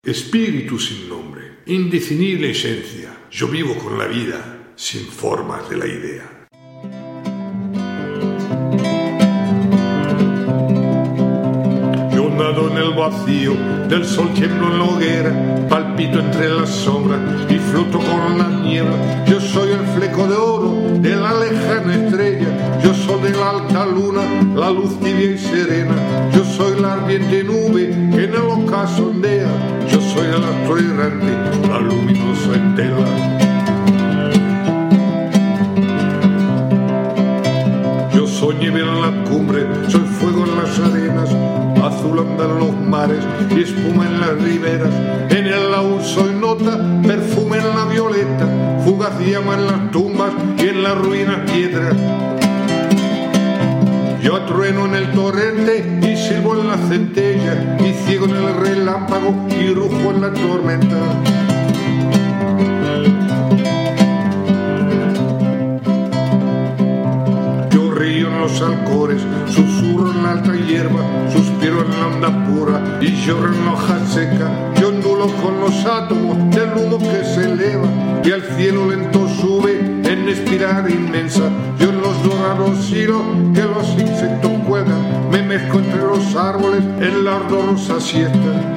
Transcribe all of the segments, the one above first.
Espíritu sin nombre, indefinible esencia, yo vivo con la vida sin formas de la idea. Yo nado en el vacío, del sol tiemblo en la hoguera, palpito entre las sombras y floto con la niebla. Yo soy el fleco de oro de la lejana estrella, yo soy de la alta luna, la luz tibia y serena. Yo soy la ardiente nube que en el ocaso ondea, yo soy el astro errante, la luminosa estela. Yo soy nieve en la cumbre, soy fuego en las arenas, azul andan los mares y espuma en las riberas. En el laúd soy nota, perfume en la violeta, fugaz llama en las tumbas y en las ruinas piedras. Yo trueno en el torrente y silbo en la centella, y ciego en el relámpago y rujo en la tormenta. Yo río en los alcores, susurro en la alta hierba, suspiro en la onda pura y lloro en la hoja seca. Yo ondulo con los átomos del humo que se eleva y al cielo lento sube en espiral inmensa. Yo en los dorados hilos que los insectos cuelgan, me mezco entre los árboles en la ardorosa siesta.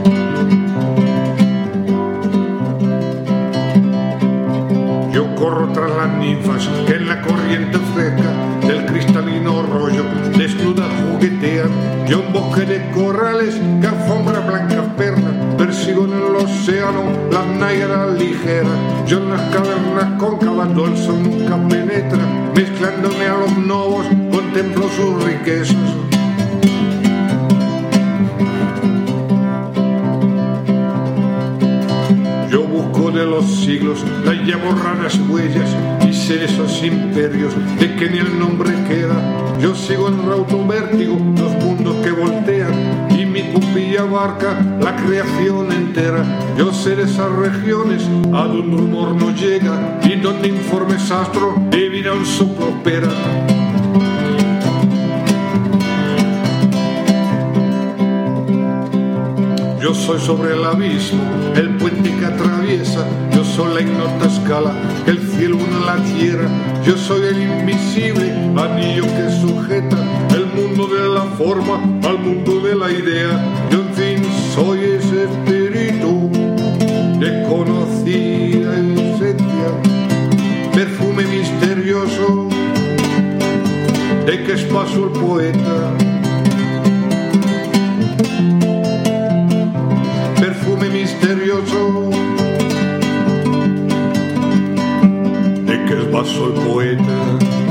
Yo corro tras las ninfas que en la corriente fresca del cristalino rollo desnudas juguetean. Yo un bosque de corrales que alfombra blancas perlas, persigo en el océano las náyaras ligeras. Yo en las cavernas cóncavas el sol nunca penetra, mezclándome a los novos contemplo sus riquezas. Yo busco de los siglos las ya borradas huellas y sé esos imperios de que ni el nombre queda. Yo sigo en raudo vértigo los mundos que voltean y mi pupilla abarca la creación entera. Yo sé de esas regiones a donde un rumor no llega y donde informes astros de vida un soplo opera. Yo soy sobre el abismo, el puente que atraviesa. Yo soy la ignota escala, el cielo une la tierra. Yo soy el invisible anillo que sujeta el mundo de la forma al mundo de la idea. Yo en fin soy ese espíritu desconocida esencia, perfume misterioso de que es paso el poeta. Perfume misterioso de que es vaso el poeta.